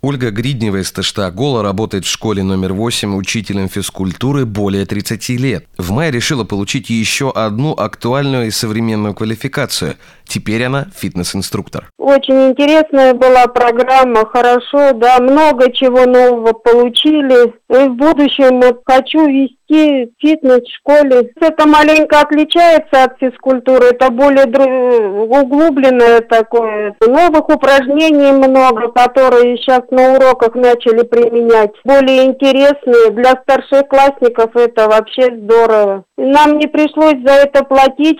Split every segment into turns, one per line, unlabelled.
Ольга Гриднева из Таштагола работает в школе номер 8 учителем физкультуры более 30 лет. В мае решила получить еще одну актуальную и современную квалификацию. Теперь она фитнес-инструктор.
Очень интересная была программа, хорошо, да, много чего нового получили. И в будущем хочу вести фитнес в школе. Это маленько отличается от физкультуры, это более углубленное такое. Новых упражнений много, которые сейчас на уроках начали применять. Более интересные. Для старшеклассников это вообще здорово. Нам не пришлось за это платить,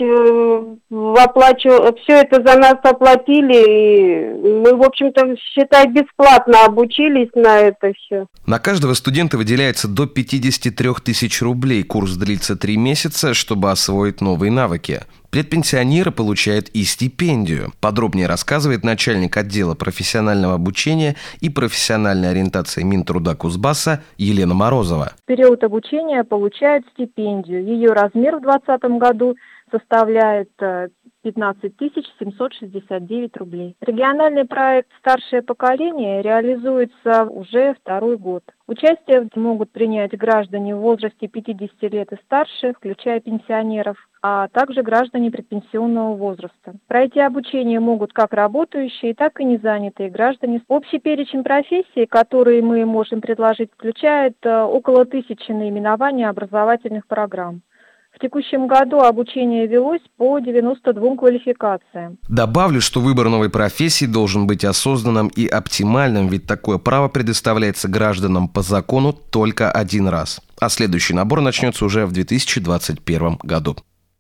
все это за нас оплатили, и мы, в общем-то, считай, бесплатно обучились на это все.
На каждого студента выделяется до 53 тысяч рублей. Курс длится 3 месяца, чтобы освоить новые навыки. Предпенсионеры получают и стипендию. Подробнее рассказывает начальник отдела профессионального обучения и профессиональной ориентации Минтруда Кузбасса Елена Морозова.
В период обучения получают стипендию. Ее размер в 2020 году составляет 15 769 рублей. Региональный проект «Старшее поколение» реализуется уже второй год. Участие могут принять граждане в возрасте 50 лет и старше, включая пенсионеров, а также граждане предпенсионного возраста. Пройти обучение могут как работающие, так и незанятые граждане. Общий перечень профессий, которые мы можем предложить, включает около 1000 наименований образовательных программ. В текущем году обучение велось по 92 квалификациям.
Добавлю, что выбор новой профессии должен быть осознанным и оптимальным, ведь такое право предоставляется гражданам по закону только один раз. А следующий набор начнется уже в 2021 году.